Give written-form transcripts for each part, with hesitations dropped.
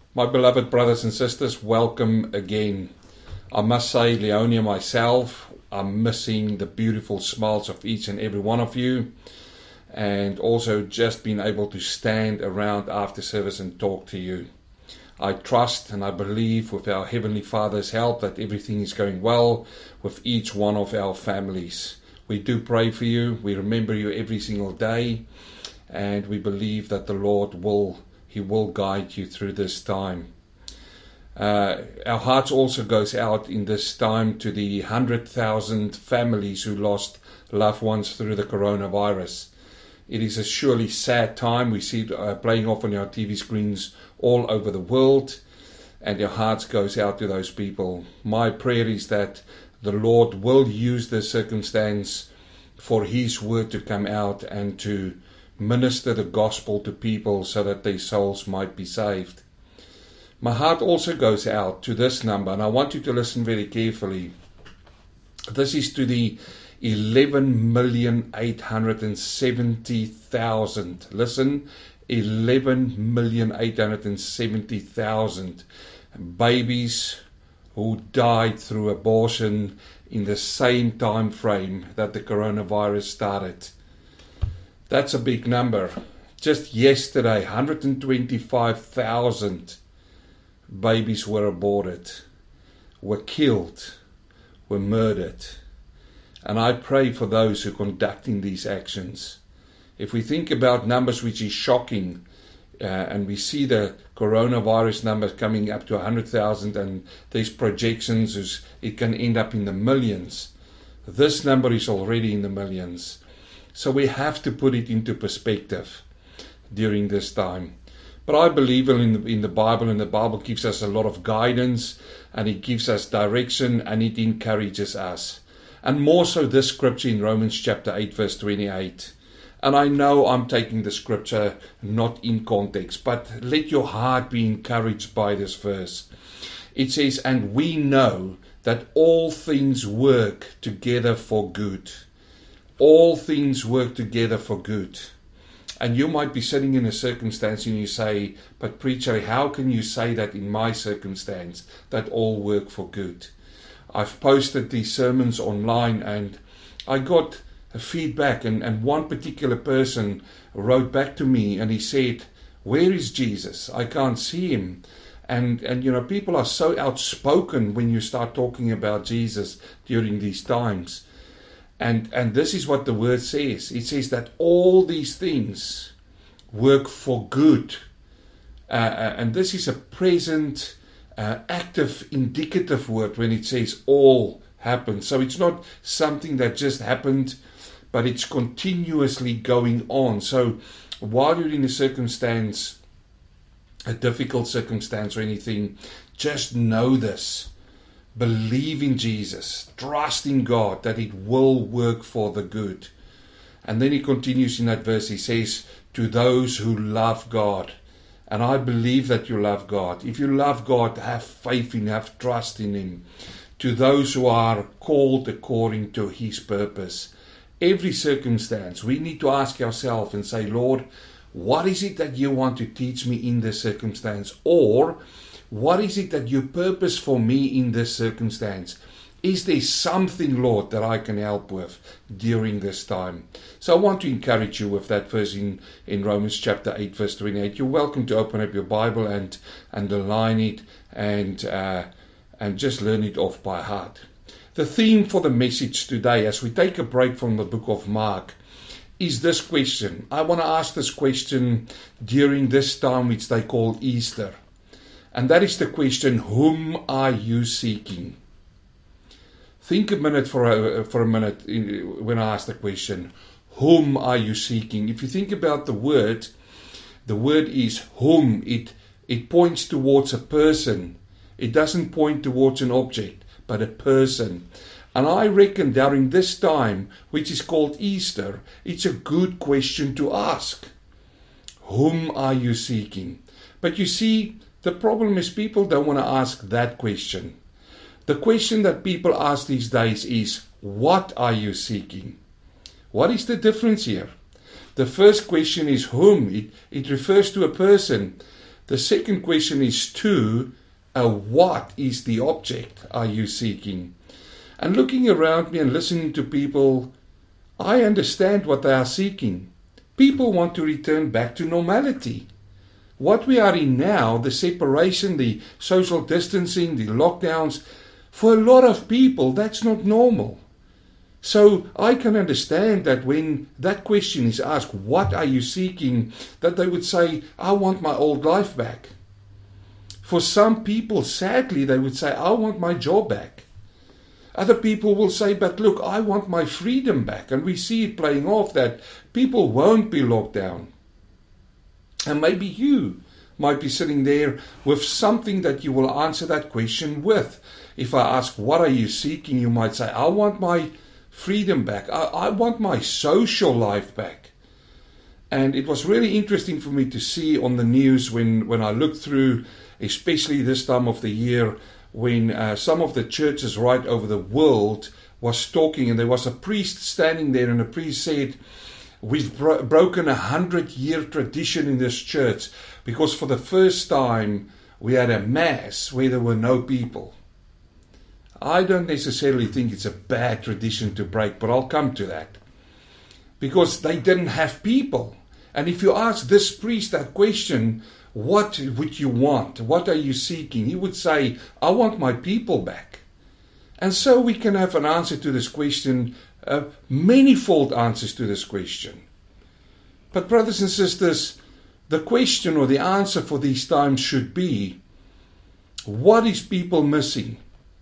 My beloved brothers and sisters, welcome again. I must say, Leonie and myself, I'm missing the beautiful smiles of each and every one of you, and also just being able to stand around after service and talk to you. I trust and I believe with our Heavenly Father's help that everything is going well with each one of our families. We do pray for you, we remember you every single day, and we believe that the Lord will guide you through this time. Our hearts also goes out in this time to the 100,000 families who lost loved ones through the coronavirus. It is a surely sad time. We see it playing off on our TV screens all over the world, and our hearts goes out to those people. My prayer is that the Lord will use this circumstance for His word to come out and to minister the gospel to people so that their souls might be saved. My heart also goes out to this number, and I want you to listen very carefully. This is to the 11,870,000. Listen, 11,870,000 babies who died through abortion in the same time frame that the coronavirus started. That's a big number. Just yesterday, 125,000 babies were aborted, were killed, were murdered. And I pray for those who are conducting these actions. If we think about numbers which is shocking, and we see the coronavirus numbers coming up to 100,000, and these projections, it can end up in the millions. This number is already in the millions. So we have to put it into perspective during this time. But I believe in the Bible, and the Bible gives us a lot of guidance, and it gives us direction, and it encourages us. And more so this scripture in Romans chapter 8 verse 28. And I know I'm taking the scripture not in context, but let your heart be encouraged by this verse. It says, and we know that all things work together for good. All things work together for good. And you might be sitting in a circumstance and you say, but preacher, how can you say that in my circumstance, that all work for good? I've posted these sermons online, and I got feedback, and one particular person wrote back to me and he said, where is Jesus? I can't see him. And you know, people are so outspoken when you start talking about Jesus during these times. And this is what the word says. It says that all these things work for good. And this is a present, active, indicative word when it says all happened. So it's not something that just happened, but it's continuously going on. So while you're in a circumstance, a difficult circumstance or anything, just know this. Believe in Jesus, trust in God that it will work for the good. And then he continues in that verse, he says, to those who love God. And I believe that you love God. If you love God, have faith in Him, have trust in Him. To those who are called according to His purpose. Every circumstance, we need to ask ourselves and say, Lord, what is it that you want to teach me in this circumstance? Or, what is it that you purpose for me in this circumstance? Is there something, Lord, that I can help with during this time? So I want to encourage you with that verse in Romans chapter 8, verse 28. You're welcome to open up your Bible and underline it and just learn it off by heart. The theme for the message today, as we take a break from the book of Mark, is this question. I want to ask this question during this time which they call Easter. And that is the question, whom are you seeking? Think a minute for a minute when I ask the question, whom are you seeking? If you think about the word is whom. It points towards a person. It doesn't point towards an object, but a person. And I reckon during this time, which is called Easter, it's a good question to ask. Whom are you seeking? But you see, the problem is people don't want to ask that question. The question that people ask these days is, what are you seeking? What is the difference here? The first question is whom. It refers to a person. The second question is what is the object are you seeking? And looking around me and listening to people, I understand what they are seeking. People want to return back to normality. What we are in now, the separation, the social distancing, the lockdowns, for a lot of people, that's not normal. So I can understand that when that question is asked, what are you seeking, that they would say, I want my old life back. For some people, sadly, they would say, I want my job back. Other people will say, but look, I want my freedom back. And we see it playing off that people won't be locked down. And maybe you might be sitting there with something that you will answer that question with. If I ask, what are you seeking? You might say, I want my freedom back. I want my social life back. And it was really interesting for me to see on the news when I looked through, especially this time of the year, when some of the churches right over the world was talking, and there was a priest standing there, and the priest said, we've broken 100-year tradition in this church, because for the first time we had a mass where there were no people. I don't necessarily think it's a bad tradition to break, but I'll come to that. Because they didn't have people. And if you ask this priest that question, what would you want? What are you seeking? He would say, I want my people back. And so we can have an answer to this question, manifold answers to this question. But brothers and sisters, the question or the answer for these times should be, what is people missing?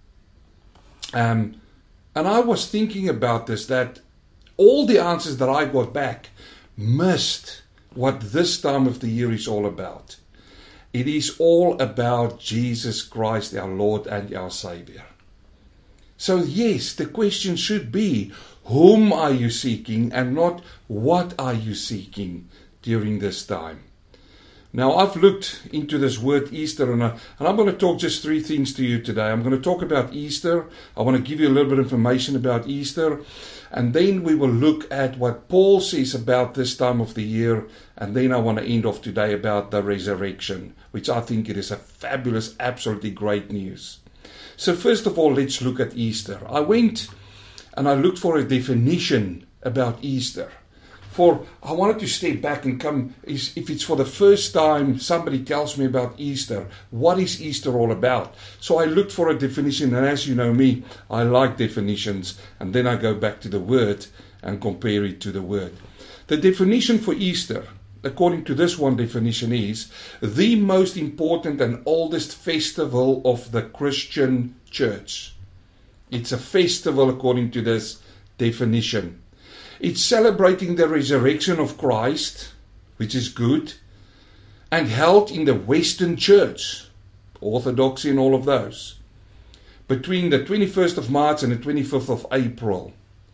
And I was thinking about this, that all the answers that I got back missed what this time of the year is all about. It is all about Jesus Christ, our Lord and our Savior. So yes, the question should be, whom are you seeking, and not what are you seeking during this time? Now, I've looked into this word Easter, and I'm going to talk just three things to you today. I'm going to talk about Easter. I want to give you a little bit of information about Easter. And then we will look at what Paul says about this time of the year. And then I want to end off today about the resurrection, which I think it is a fabulous, absolutely great news. So first of all, let's look at Easter. I went and I looked for a definition about Easter. For I wanted to step back and come, if it's for the first time somebody tells me about Easter, what is Easter all about? So I looked for a definition, and as you know me, I like definitions, and then I go back to the word and compare it to the word. The definition for Easter, according to this one definition, is the most important and oldest festival of the Christian church. It's a festival according to this definition. It's celebrating the resurrection of Christ, which is good, and held in the Western Church, Orthodoxy and all of those, between the 21st of March and the 25th of April.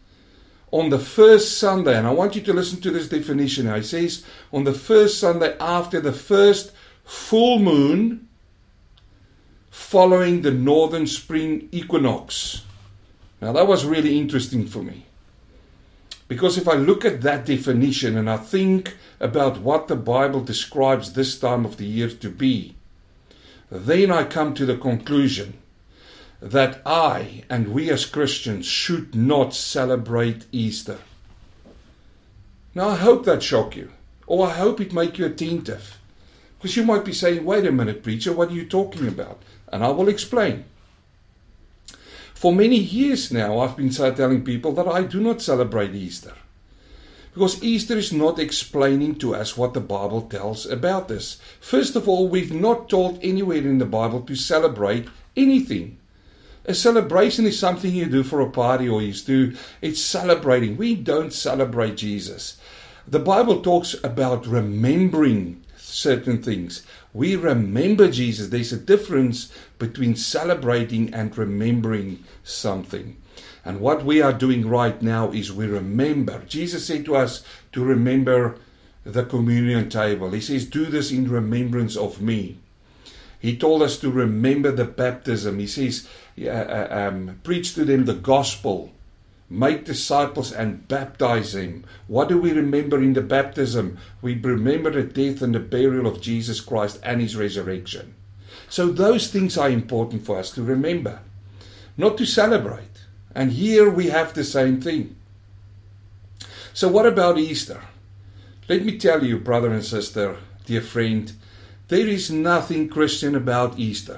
On the first Sunday, and I want you to listen to this definition now. It says, on the first Sunday after the first full moon following the northern spring equinox. Now that was really interesting for me. Because if I look at that definition and I think about what the Bible describes this time of the year to be, then I come to the conclusion that I and we as Christians should not celebrate Easter. Now I hope that shock you, or I hope it make you attentive. Because you might be saying, wait a minute, preacher, what are you talking about? And I will explain. For many years now, I've been telling people that I do not celebrate Easter. Because Easter is not explaining to us what the Bible tells about this. First of all, we've not told anywhere in the Bible to celebrate anything. A celebration is something you do for a party or it's celebrating. We don't celebrate Jesus. The Bible talks about remembering certain things. We remember Jesus. There's a difference between celebrating and remembering something. And what we are doing right now is we remember. Jesus said to us to remember the communion table. He says, do this in remembrance of me. He told us to remember the baptism. He says, preach to them the gospel make disciples and baptize them. What do we remember in the baptism? We remember the death and the burial of Jesus Christ and His resurrection. So those things are important for us to remember, not to celebrate. And here we have the same thing. So what about Easter? Let me tell you, brother and sister, dear friend, there is nothing Christian about Easter.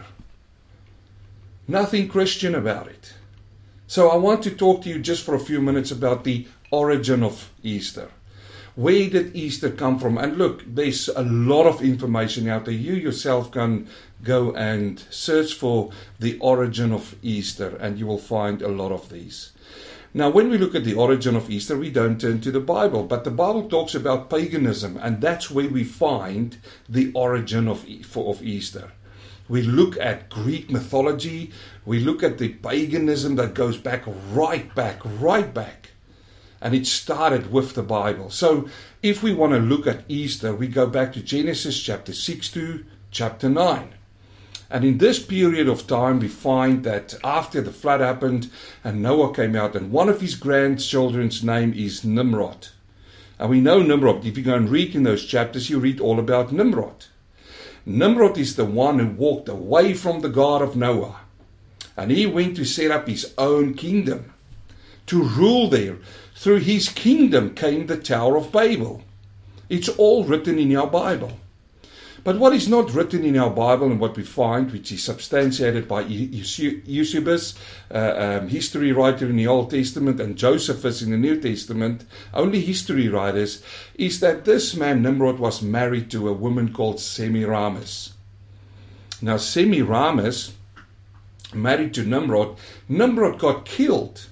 Nothing Christian about it. So I want to talk to you just for a few minutes about the origin of Easter. Where did Easter come from? And look, there's a lot of information out there. You yourself can go and search for the origin of Easter, and you will find a lot of these. Now, when we look at the origin of Easter, we don't turn to the Bible, but the Bible talks about paganism, and that's where we find the origin of Easter. We look at Greek mythology, we look at the paganism that goes right back. And it started with the Bible. So if we want to look at Easter, we go back to Genesis chapter 6 to chapter 9. And in this period of time, we find that after the flood happened and Noah came out, and one of his grandchildren's name is Nimrod. And we know Nimrod. If you go and read in those chapters, you read all about Nimrod. Nimrod is the one who walked away from the God of Noah. And he went to set up his own kingdom, to rule there. Through his kingdom came the Tower of Babel. It's all written in our Bible. But what is not written in our Bible, and what we find, which is substantiated by Eusebius, history writer in the Old Testament, and Josephus in the New Testament, only history writers, is that this man Nimrod was married to a woman called Semiramis. Now Semiramis, married to Nimrod, Nimrod got killed.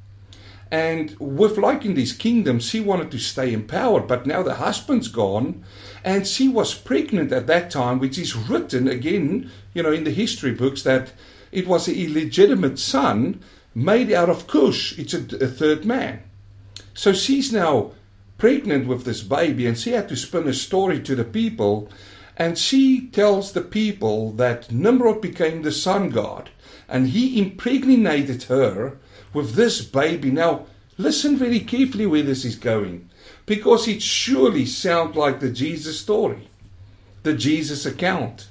And with like in these kingdoms, she wanted to stay in power, but now the husband's gone, and she was pregnant at that time, which is written again, in the history books, that it was an illegitimate son made out of Cush. It's a third man. So she's now pregnant with this baby, and she had to spin a story to the people, and she tells the people that Nimrod became the sun god, and he impregnated her with this baby. Now, listen very carefully where this is going, because it surely sounds like the Jesus story, the Jesus account,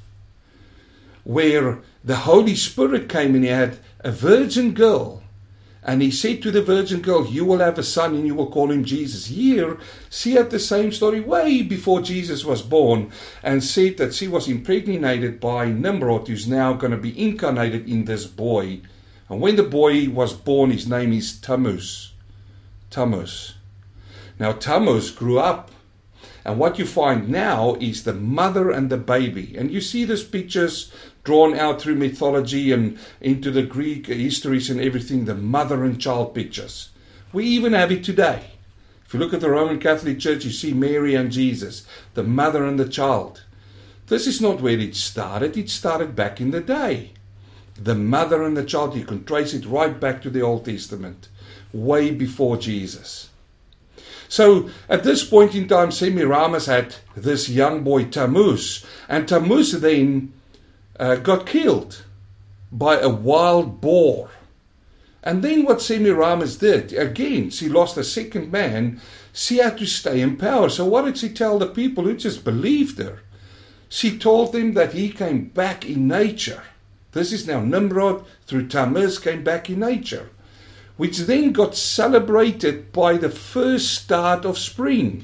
where the Holy Spirit came and he had a virgin girl, and he said to the virgin girl, you will have a son and you will call him Jesus. Here, she had the same story way before Jesus was born, and said that she was impregnated by Nimrod, who's now going to be incarnated in this boy. And when the boy was born, his name is Tammuz. Tammuz. Now Tammuz grew up, and what you find now is the mother and the baby. And you see these pictures drawn out through mythology and into the Greek histories and everything, the mother and child pictures. We even have it today. If you look at the Roman Catholic Church, you see Mary and Jesus, the mother and the child. This is not where it started. It started back in the day. The mother and the child, you can trace it right back to the Old Testament, way before Jesus. So at this point in time, Semiramis had this young boy Tammuz, and Tammuz then got killed by a wild boar. And then what Semiramis did, again, she lost a second man, she had to stay in power. So what did she tell the people who just believed her? She told them that he came back in nature. This is now Nimrod through Tammuz came back in nature, which then got celebrated by the first start of spring.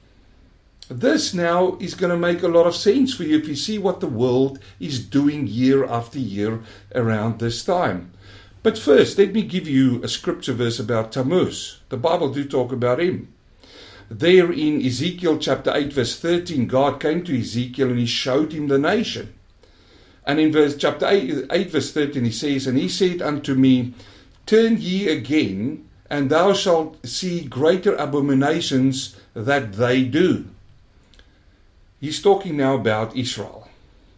This now is going to make a lot of sense for you if you see what the world is doing year after year around this time. But first, let me give you a scripture verse about Tammuz. The Bible do talk about him. There in Ezekiel chapter 8 verse 13, God came to Ezekiel and he showed him the nation. And in chapter 8 verse 13 he says, and he said unto me, turn ye again, and thou shalt see greater abominations that they do. He's talking now about Israel.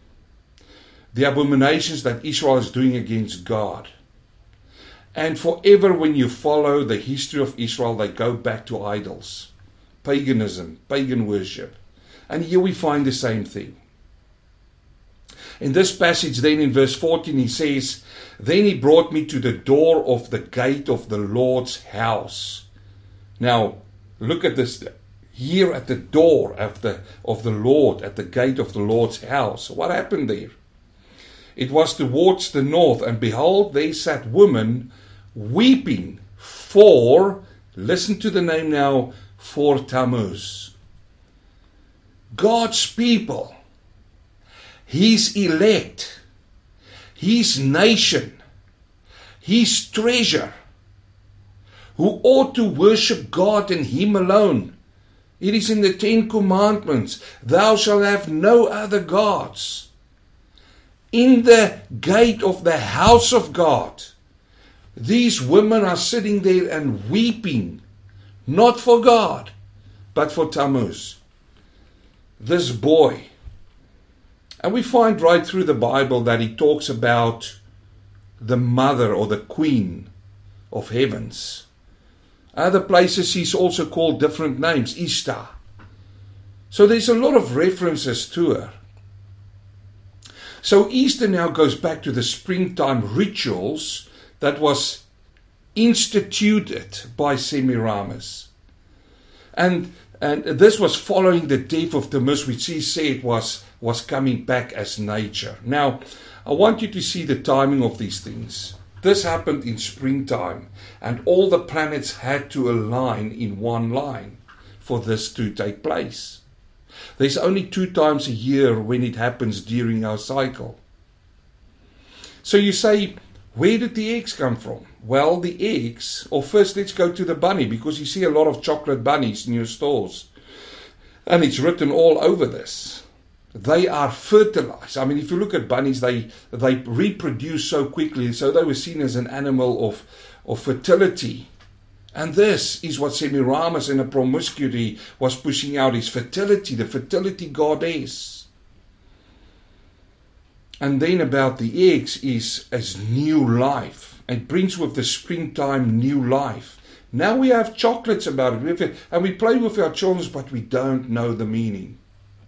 The abominations that Israel is doing against God. And forever when you follow the history of Israel, they go back to idols, paganism, pagan worship. And here we find the same thing. In this passage then in verse 14 he says, "Then he brought me to the door of the gate of the Lord's house." Now, look at this. Here at the door of the Lord, at the gate of the Lord's house. What happened there? It was towards the north, and behold, there sat women weeping for, listen to the name now, for Tammuz. God's people, His elect, His nation, His treasure, who ought to worship God and Him alone. It is in the 10 Commandments, "Thou shalt have no other gods." In the gate of the house of God, these women are sitting there and weeping, not for God, but for Tammuz, this boy. And we find right through the Bible that he talks about the mother or the queen of heavens. Other places he's also called different names, Ishtar. So there's a lot of references to her. So Easter now goes back to the springtime rituals that was instituted by Semiramis. And this was following the death of Tammuz, which he said was coming back as nature. Now, I want you to see the timing of these things. This happened in springtime, and all the planets had to align in one line for this to take place. There's only 2 times a year when it happens during our cycle. So you say, where did the eggs come from? Well, the eggs, or first let's go to the bunny, because you see a lot of chocolate bunnies in your stores. And it's written all over this. They are fertilized. I mean, if you look at bunnies, they reproduce so quickly, so they were seen as an animal of fertility. And this is what Semiramis in a promiscuity was pushing out, is fertility, the fertility goddess. And then about the eggs is as new life. It brings with the springtime new life. Now we have chocolates about it, and we play with our children, but we don't know the meaning.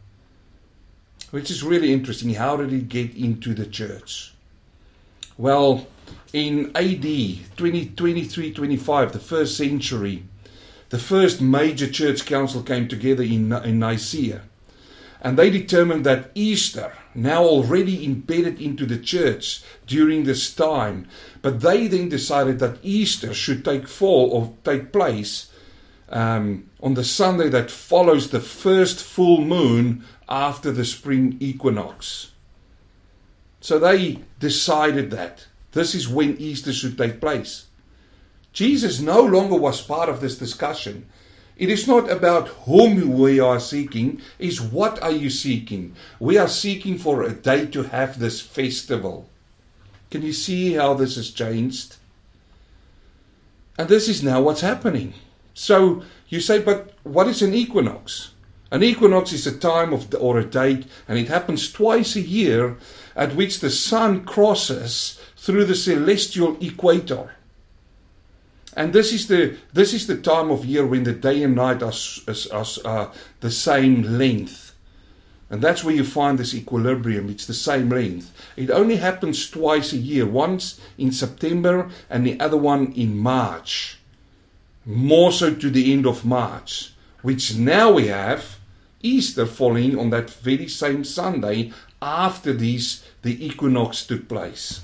Which is really interesting. How did it get into the church? Well, in AD 23-25, the first century, the first major church council came together in Nicaea. And they determined that Easter, now already embedded into the church during this time, but they then decided that Easter should take place on the Sunday that follows the first full moon after the spring equinox. So they decided that this is when Easter should take place. Jesus no longer was part of this discussion. It is not about whom we are seeking, it's what are you seeking. We are seeking for a day to have this festival. Can you see how this has changed? And this is now what's happening. So you say, but what is an equinox? An equinox is a time or a date, and it happens twice a year, at which the sun crosses through the celestial equator. And this is the time of year when the day and night are the same length. And that's where you find this equilibrium. It's the same length. It only happens twice a year, once in September and the other one in March. More so to the end of March, which now we have Easter falling on that very same Sunday after the equinox took place.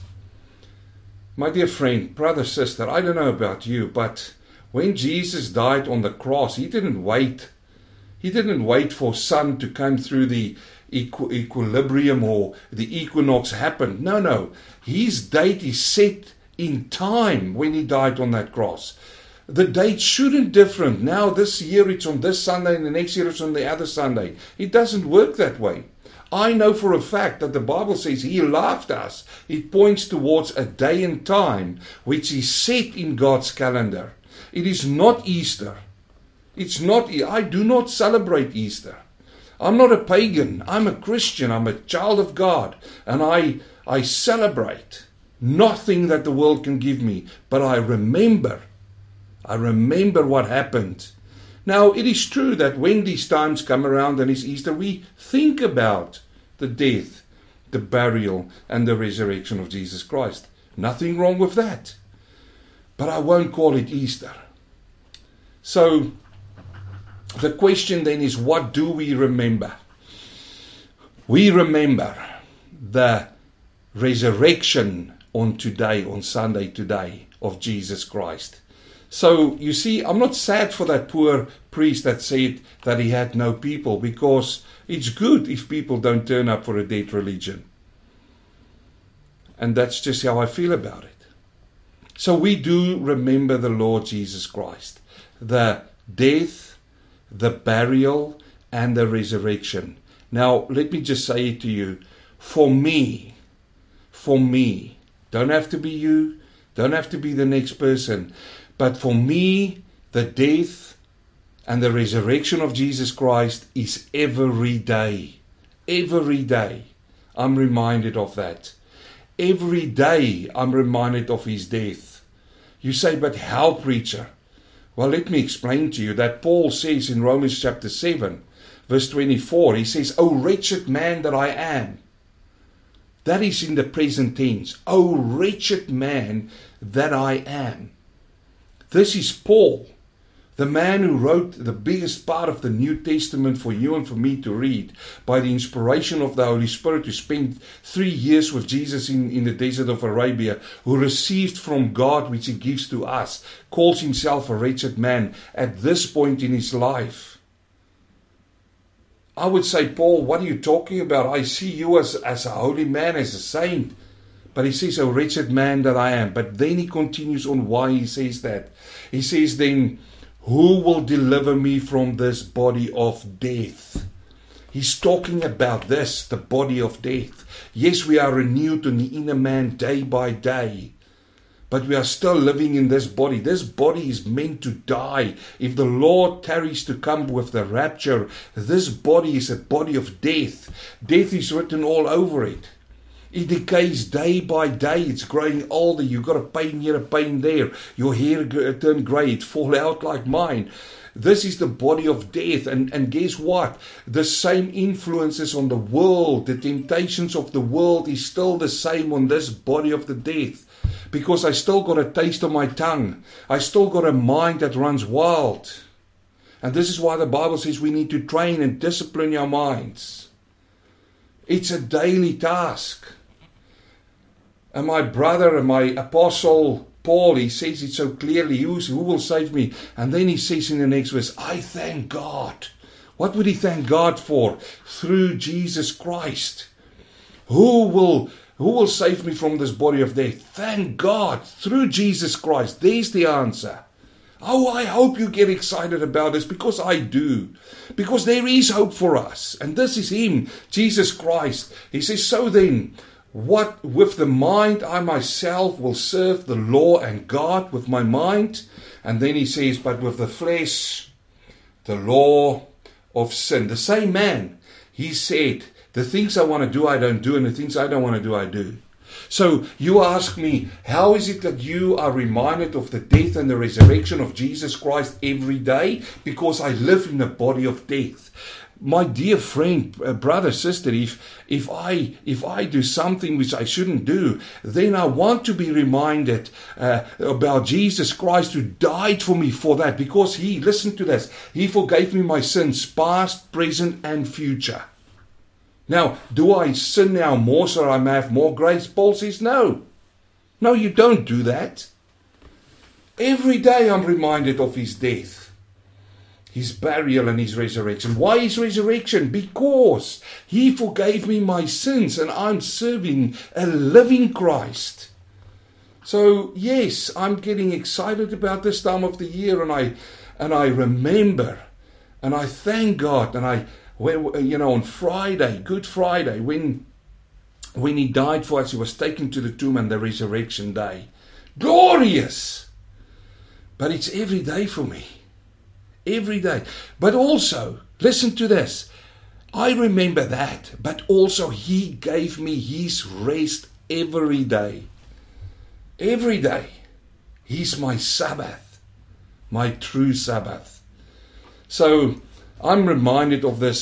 My dear friend, brother, sister, I don't know about you, but when Jesus died on the cross, He didn't wait. He didn't wait for sun to come through the equilibrium or the equinox happened. No. His date is set in time when He died on that cross. The date shouldn't different. Now this year it's on this Sunday and the next year it's on the other Sunday. It doesn't work that way. I know for a fact that the Bible says He loved us. It points towards a day and time which is set in God's calendar. It is not Easter. It's not. I do not celebrate Easter. I'm not a pagan. I'm a Christian. I'm a child of God. And I celebrate nothing that the world can give me. But I remember what happened. Now, it is true that when these times come around and it's Easter, we think about the death the burial, and the resurrection of Jesus Christ. Nothing wrong with that. But I won't call it Easter. So, the question then is, what do we remember? We remember the resurrection on today, on Sunday today, of Jesus Christ. So, you see, I'm not sad for that poor priest that said that he had no people, because it's good if people don't turn up for a dead religion. And that's just how I feel about it. So we do remember the Lord Jesus Christ, the death, the burial, and the resurrection. Now, let me just say it to you. For me, don't have to be you, don't have to be the next person, but for me, the death and the resurrection of Jesus Christ is every day. Every day, I'm reminded of that. Every day, I'm reminded of His death. You say, but how, preacher? Well, let me explain to you that Paul says in Romans chapter 7, verse 24, he says, "O wretched man that I am." That is in the present tense. "O wretched man that I am." This is Paul, the man who wrote the biggest part of the New Testament for you and for me to read by the inspiration of the Holy Spirit, who spent 3 years with Jesus in the desert of Arabia, who received from God which He gives to us, calls himself a wretched man at this point in his life. I would say, Paul, what are you talking about? I see you as a holy man, as a saint. But he says, "O wretched man that I am." But then he continues on why he says that. He says then, "Who will deliver me from this body of death?" He's talking about this, the body of death. Yes, we are renewed in the inner man day by day. But we are still living in this body. This body is meant to die. If the Lord tarries to come with the rapture, this body is a body of death. Death is written all over it. It decays day by day. It's growing older. You've got a pain here, a pain there. Your hair turn grey. It fall out like mine. This is the body of death. And guess what? The same influences on the world, the temptations of the world is still the same on this body of the death. Because I still got a taste on my tongue. I still got a mind that runs wild. And this is why the Bible says we need to train and discipline our minds. It's a daily task. And my brother and my apostle Paul, he says it so clearly, who will save me? And then he says in the next verse, I thank God. What would he thank God for? Through Jesus Christ. Who will save me from this body of death? Thank God, through Jesus Christ. There's the answer. Oh, I hope you get excited about this, because I do. Because there is hope for us. And this is Him, Jesus Christ. He says, so then, what with the mind I myself will serve the law and God with my mind. And then he says, but with the flesh, the law of sin. The same man, he said, the things I want to do, I don't do, and the things I don't want to do, I do. So you ask me, how is it that you are reminded of the death and the resurrection of Jesus Christ every day? Because I live in the body of death. My dear friend, brother, sister, if I do something which I shouldn't do, then I want to be reminded about Jesus Christ who died for me for that. Because He, listen to this, He forgave me my sins, past, present, and future. Now, do I sin now more so I may have more grace? Paul says no. No, you don't do that. Every day I'm reminded of His death, His burial, and His resurrection. Why His resurrection? Because He forgave me my sins and I'm serving a living Christ. So yes, I'm getting excited about this time of the year, and I remember and I thank God, and on Friday, Good Friday, when He died for us, He was taken to the tomb, and the resurrection day. Glorious! But it's every day for me. Every day. But also, listen to this. I remember that, but also He gave me His rest every day. Every day. He's my Sabbath. My true Sabbath. So, I'm reminded of this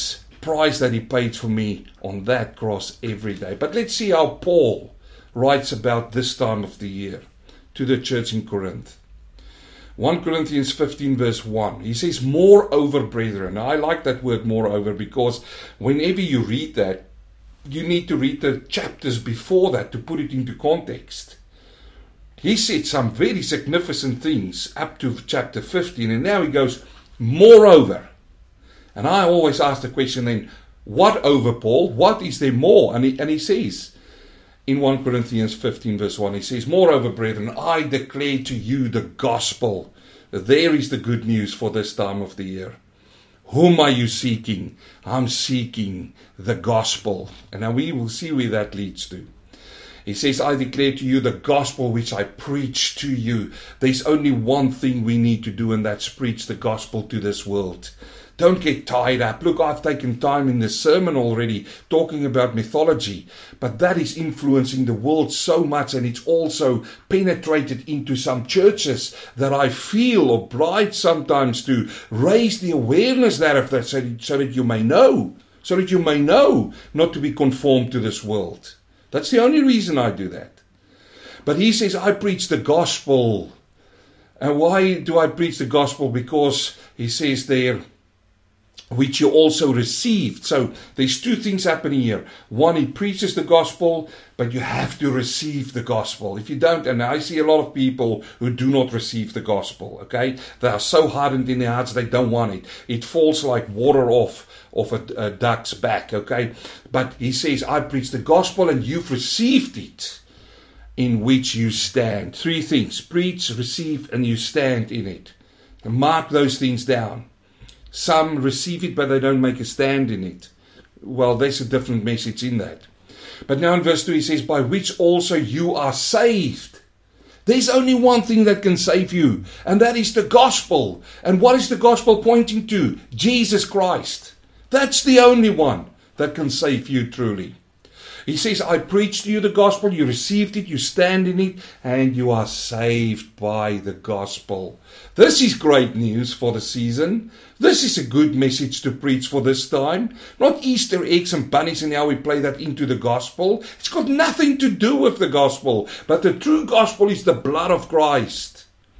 price that he paid for me on that cross every day. But let's see how Paul writes about this time of the year to the church in Corinth. 1 Corinthians 15 verse 1. He says, moreover, brethren. Now, I like that word moreover because whenever you read that, you need to read the chapters before that to put it into context. He said some very significant things up to chapter 15, and now he goes, moreover. And I always ask the question then, what over, Paul? What is there more? And he says, in 1 Corinthians 15 verse 1, he says, moreover, brethren, I declare to you the gospel. There is the good news for this time of the year. Whom are you seeking? I'm seeking the gospel. And now we will see where that leads to. He says, I declare to you the gospel which I preach to you. There's only one thing we need to do, and that's preach the gospel to this world. Don't get tied up. Look, I've taken time in this sermon already talking about mythology, but that is influencing the world so much, and it's also penetrated into some churches that I feel obliged sometimes to raise the awareness thereof, so that you may know, not to be conformed to this world. That's the only reason I do that. But he says, I preach the gospel. And why do I preach the gospel? Because he says there, which you also received. So there's two things happening here. One, he preaches the gospel, but you have to receive the gospel. If you don't, and I see a lot of people who do not receive the gospel, okay? They are so hardened in their hearts, they don't want it. It falls like water off a duck's back, okay? But he says, I preach the gospel and you've received it, in which you stand. Three things: preach, receive, and you stand in it. And mark those things down. Some receive it, but they don't make a stand in it. Well, there's a different message in that. But now in verse 2 he says, by which also you are saved. There's only one thing that can save you, and that is the gospel. And what is the gospel pointing to? Jesus Christ. That's the only one that can save you truly. He says, I preach to you the gospel, you received it, you stand in it, and you are saved by the gospel. This is great news for the season. This is a good message to preach for this time. Not Easter eggs and bunnies and how we play that into the gospel. It's got nothing to do with the gospel. But the true gospel is the blood of Christ.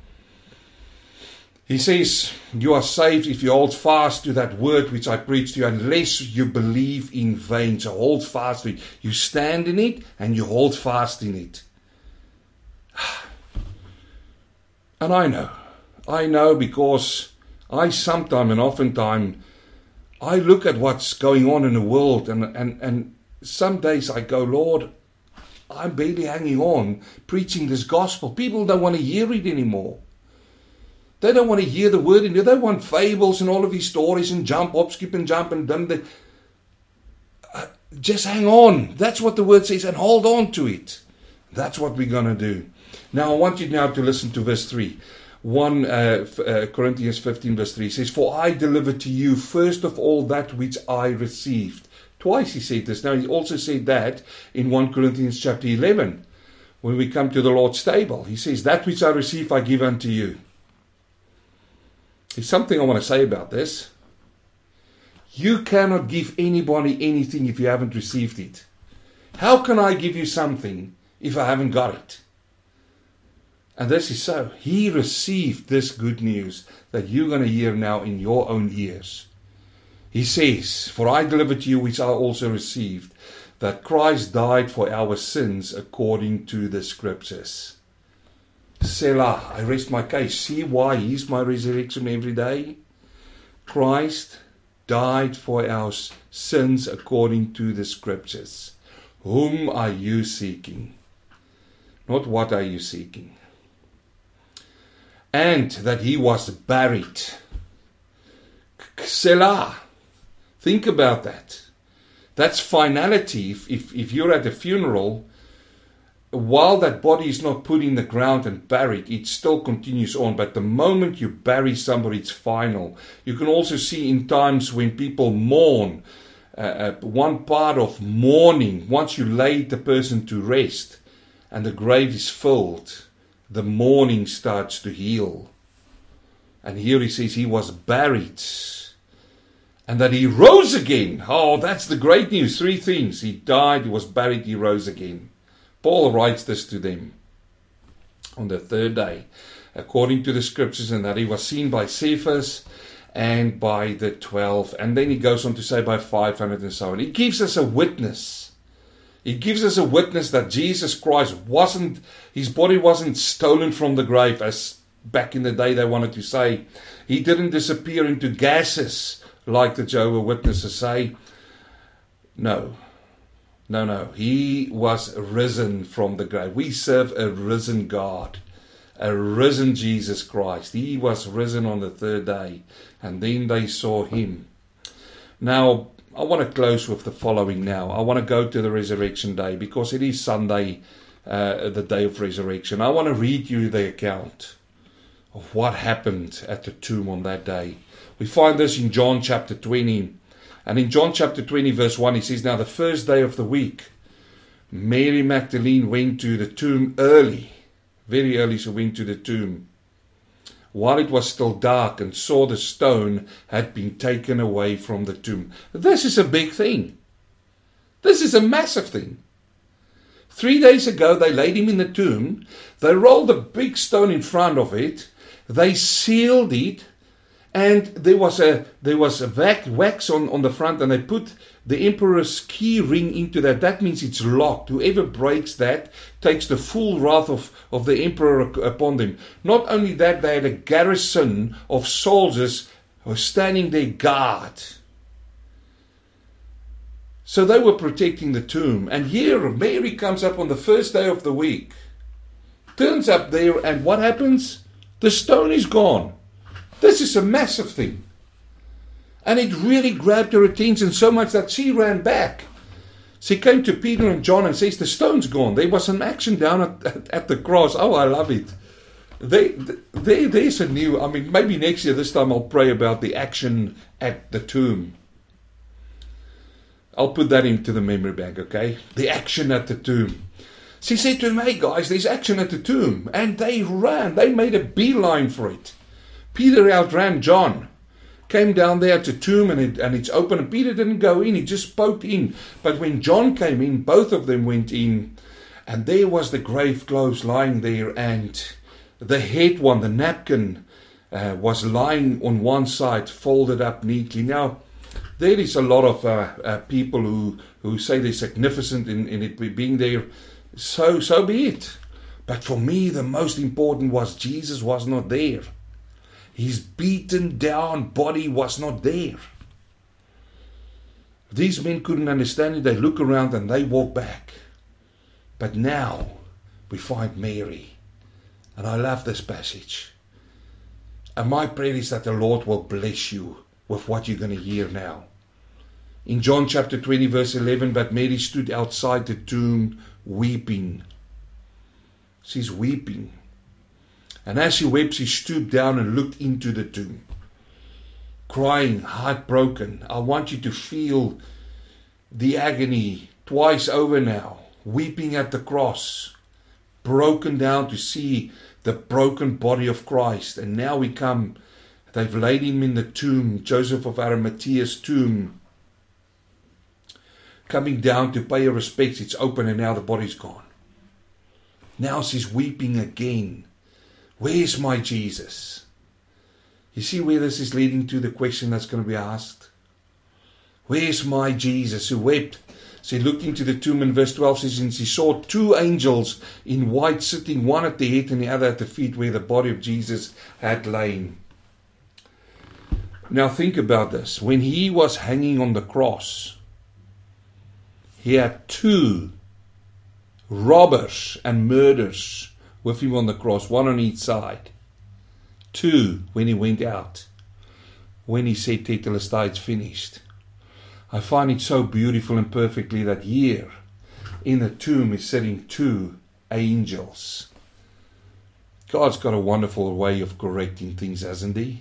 He says, you are saved if you hold fast to that word which I preach to you, unless you believe in vain. So hold fast to it. You stand in it and you hold fast in it. And I know because I sometime and oftentimes I look at what's going on in the world, and some days I go, Lord, I'm barely hanging on preaching this gospel. People don't want to hear it anymore. They don't want to hear the word anymore. They want fables and all of these stories and jump, hop, skip and jump and dum. Just hang on. That's what the word says, and hold on to it. That's what we're going to do. Now I want you now to listen to verse 3. 1 Corinthians 15 verse 3 says, for I delivered to you first of all that which I received. Twice he said this. Now he also said that in 1 Corinthians chapter 11. When we come to the Lord's table, he says, that which I receive I give unto you. There's something I want to say about this. You cannot give anybody anything if you haven't received it. How can I give you something if I haven't got it? And this is so. He received this good news that you're going to hear now in your own ears. He says, for I delivered to you which I also received, that Christ died for our sins according to the scriptures. Selah, I rest my case. See why he's my resurrection every day? Christ died for our sins according to the scriptures. Whom are you seeking? Not what are you seeking. And that he was buried. Selah. Think about that. That's finality. If you're at a funeral, while that body is not put in the ground and buried, it still continues on. But the moment you bury somebody, it's final. You can also see in times when people mourn, one part of mourning, once you lay the person to rest and the grave is filled, the mourning starts to heal. And here he says he was buried. and that he rose again. Oh, that's the great news. 3 things. He died, he was buried, he rose again. Paul writes this to them on the 3rd day, according to the scriptures, and that he was seen by Cephas and by the 12. And then he goes on to say by 500 and so on. He gives us a witness. He gives us a witness that Jesus Christ his body wasn't stolen from the grave, as back in the day they wanted to say. He didn't disappear into gases like the Jehovah's Witnesses say. No. He was risen from the grave. We serve a risen God, a risen Jesus Christ. He was risen on the 3rd day, and then they saw him. Now, I want to close with the following now. I want to go to the resurrection day, because it is Sunday, the day of resurrection. I want to read you the account of what happened at the tomb on that day. We find this in John chapter 20. And in John chapter 20 verse 1, he says, "Now the first day of the week, Mary Magdalene went to the tomb early." Very early she went to the tomb, while it was still dark, and saw the stone had been taken away from the tomb. This is a big thing. This is a massive thing. 3 days ago they laid him in the tomb. They rolled a big stone in front of it. They sealed it. And there was a wax on the front, and they put the emperor's key ring into that. That means it's locked. Whoever breaks that takes the full wrath of the emperor upon them. Not only that, they had a garrison of soldiers who were standing there guard. So they were protecting the tomb. And here Mary comes up on the first day of the week, turns up there, and what happens? The stone is gone. This is a massive thing. And it really grabbed her attention so much that she ran back. She came to Peter and John and says, "The stone's gone." There was some action down at the cross. Oh, I love it. There's a new, maybe next year, this time I'll pray about the action at the tomb. I'll put that into the memory bank, okay? The action at the tomb. She said to him, "Hey guys, there's action at the tomb." And they ran. They made a beeline for it. Peter outran John, came down there at the tomb, and it's open, and Peter didn't go in, he just poked in. But when John came in, both of them went in, and there was the grave clothes lying there, and the head one, the napkin, was lying on one side, folded up neatly. Now, there is a lot of people who say they're significant in it being there, so be it. But for me, the most important was Jesus was not there. His beaten down body was not there. These men couldn't understand it. They look around and they walk back. But now we find Mary. And I love this passage. And my prayer is that the Lord will bless you with what you're going to hear now. In John chapter 20 verse 11, "But Mary stood outside the tomb weeping." She's weeping. And as she wept, she stooped down and looked into the tomb, crying, heartbroken. I want you to feel the agony twice over now, weeping at the cross, broken down to see the broken body of Christ. And now they've laid him in the tomb, Joseph of Arimathea's tomb, coming down to pay her respects. It's open, and now the body's gone. Now she's weeping again. Where's my Jesus? You see where this is leading to, the question that's going to be asked? Where's my Jesus who wept? She looked into the tomb, and verse 12 says, "And she saw 2 angels in white sitting, one at the head and the other at the feet, where the body of Jesus had lain." Now think about this. When he was hanging on the cross, he had 2 robbers and murderers with him on the cross, one on each side. 2 when he went out, when he said, "Tetelestai, it's finished." I find it so beautiful and perfectly that here in the tomb is sitting 2 angels. God's got a wonderful way of correcting things, hasn't he?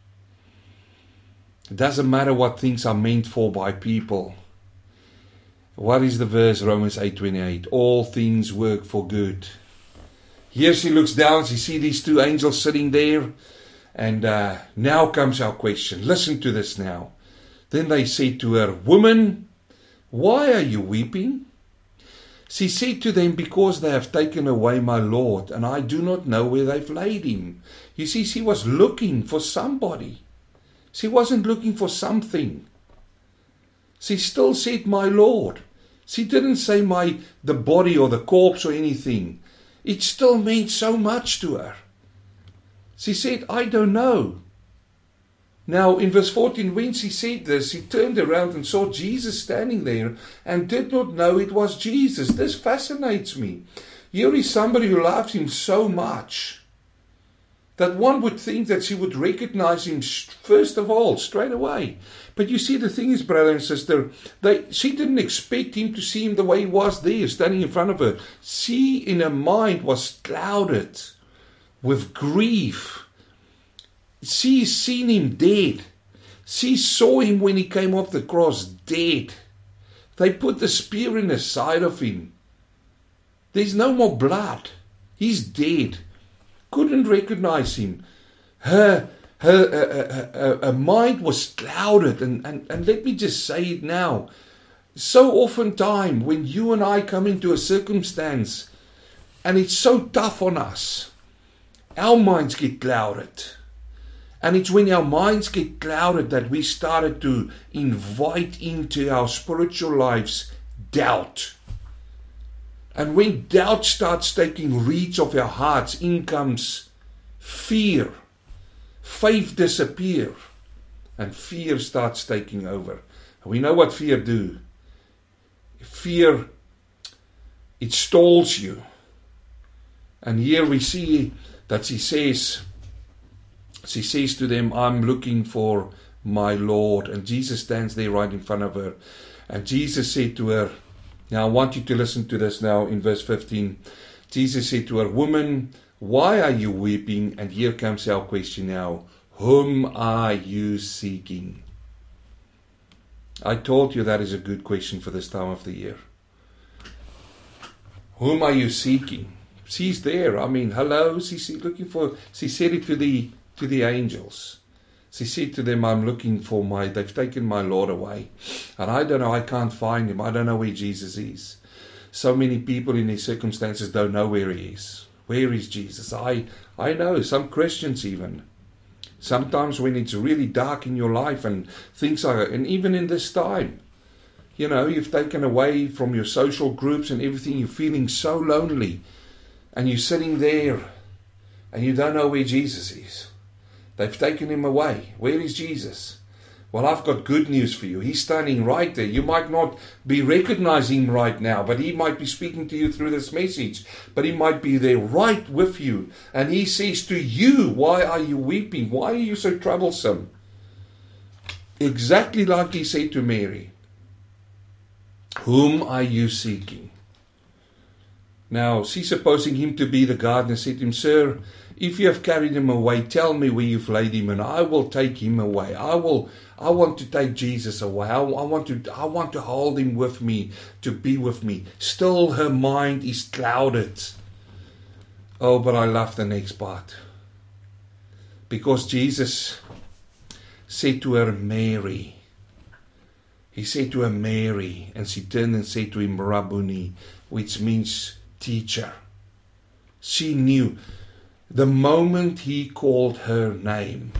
It doesn't matter what things are meant for by people. What is the verse? Romans 8:28. All things work for good. Here she looks down, she sees these 2 angels sitting there, and now comes our question. Listen to this now. Then they said to her, Woman, why are you weeping? She said to them, Because they have taken away my Lord, and I do not know where they've laid him. You see, she was looking for somebody. She wasn't looking for something. She still said, my Lord. She didn't say the body or the corpse or anything. It still meant so much to her. She said, I don't know. Now, in verse 14, when she said this, she turned around and saw Jesus standing there and did not know it was Jesus. This fascinates me. Here is somebody who loves him so much that one would think that she would recognize him first of all, straight away. But you see, the thing is, brother and sister, she didn't expect him to see him the way he was there, standing in front of her. She, in her mind, was clouded with grief. She seen him dead. She saw him when he came off the cross, dead. They put the spear in the side of him. There's no more blood. He's dead. Couldn't recognize him. Her mind was clouded. And let me just say it now. So oftentimes when you and I come into a circumstance and it's so tough on us, our minds get clouded. And it's when our minds get clouded that we started to invite into our spiritual lives doubt. And when doubt starts taking reach of our hearts, in comes fear. Faith disappears. And fear starts taking over. And we know what fear do. Fear, it stalls you. And here we see that she says to them, I'm looking for my Lord. And Jesus stands there right in front of her. And Jesus said to her, now I want you to listen to this now in verse 15. Jesus said to her, Woman, why are you weeping? And here comes our question now. Whom are you seeking? I told you that is a good question for this time of the year. Whom are you seeking? She's there. I mean, hello. She's looking for. She said it to the angels. She said to them, I'm looking for they've taken my Lord away. And I don't know, I can't find him. I don't know where Jesus is. So many people in these circumstances don't know where he is. Where is Jesus? I know, some Christians even. Sometimes when it's really dark in your life and things are, and even in this time, you know, you've taken away from your social groups and everything, you're feeling so lonely. And you're sitting there and you don't know where Jesus is. They've taken him away. Where is Jesus? Well, I've got good news for you. He's standing right there. You might not be recognizing him right now, but he might be speaking to you through this message. But he might be there right with you. And he says to you, why are you weeping? Why are you so troublesome? Exactly like he said to Mary. Whom are you seeking? Now, she, supposing him to be the gardener, said to him, Sir, if you have carried him away, tell me where you've laid him, and I will take him away. I want to take Jesus away. I want to hold him with me, to be with me. Still, her mind is clouded. Oh, but I love the next part. Because Jesus said to her, Mary. He said to her, Mary, and she turned and said to him, Rabboni, which means teacher. She knew. The moment he called her name.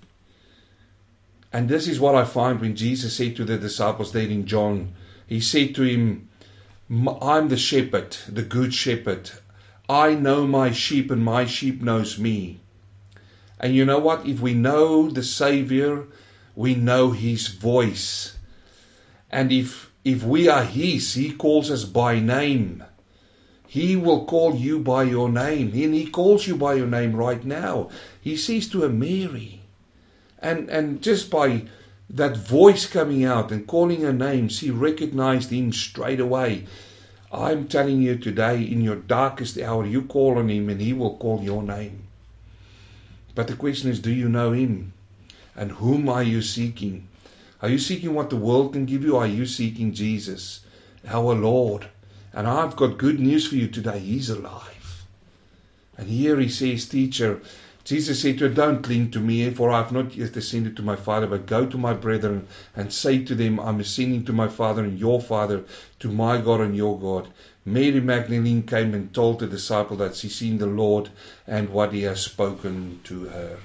And this is what I find when Jesus said to the disciples there in John. He said to him, I'm the shepherd, the good shepherd. I know my sheep and my sheep knows me. And you know what? If we know the Savior, we know his voice. And if we are his, he calls us by name. He will call you by your name. And he calls you by your name right now. He says to her, Mary. And just by that voice coming out and calling her name, she recognized him straight away. I'm telling you today, in your darkest hour, you call on him and he will call your name. But the question is, do you know him? And whom are you seeking? Are you seeking what the world can give you? Are you seeking Jesus, our Lord? And I've got good news for you today. He's alive. And here he says, Teacher, Jesus said to her, don't cling to me, for I have not yet ascended to my Father, but go to my brethren and say to them, I'm ascending to my Father and your Father, to my God and your God. Mary Magdalene came and told the disciple that she's seen the Lord and what he has spoken to her.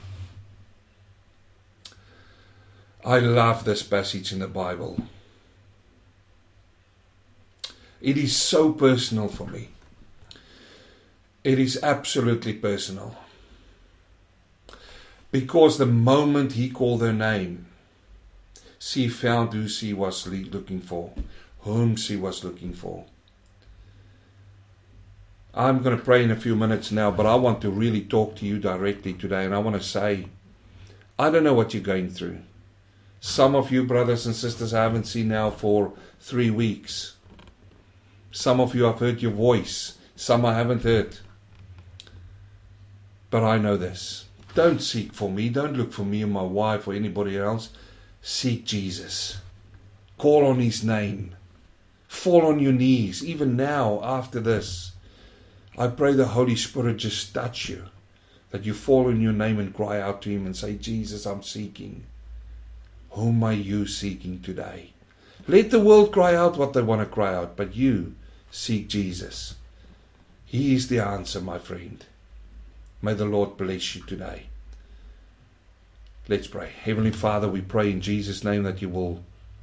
I love this passage in the Bible. It is so personal for me. It is absolutely personal. Because the moment he called her name, she found who she was looking for, whom she was looking for. I'm going to pray in a few minutes now, but I want to really talk to you directly today, and I want to say, I don't know what you're going through. Some of you, brothers and sisters, I haven't seen now for 3 weeks. Some of you, I've heard your voice. Some I haven't heard. But I know this. Don't seek for me. Don't look for me and my wife or anybody else. Seek Jesus. Call on his name. Fall on your knees. Even now, after this, I pray the Holy Spirit just touch you. That you fall on your name and cry out to him and say, Jesus, I'm seeking. Whom are you seeking today? Let the world cry out what they want to cry out, but you seek Jesus. He is the answer, my friend. May the Lord bless you today. Let's pray. Heavenly Father, we pray in Jesus' name that you will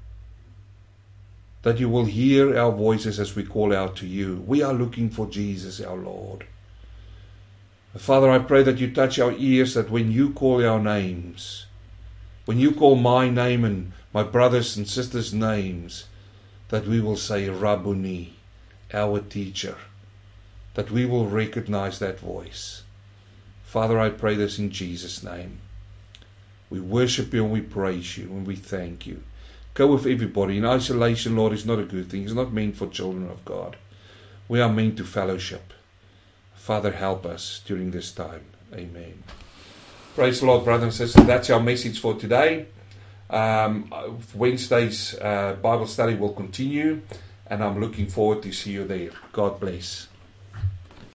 hear our voices as we call out to you. We are looking for Jesus, our Lord. Father, I pray that you touch our ears, that when you call our names, when you call my name and my brothers and sisters' names, that we will say, Rabboni, our teacher, that we will recognize that voice. Father, I pray this in Jesus' name. We worship you and we praise you and we thank you. Go with everybody. In isolation, Lord, is not a good thing. It's not meant for children of God. We are meant to fellowship. Father, help us during this time. Amen. Praise the Lord, brothers and sisters. That's our message for today. Wednesday's Bible study will continue, and I'm looking forward to see you there. God bless.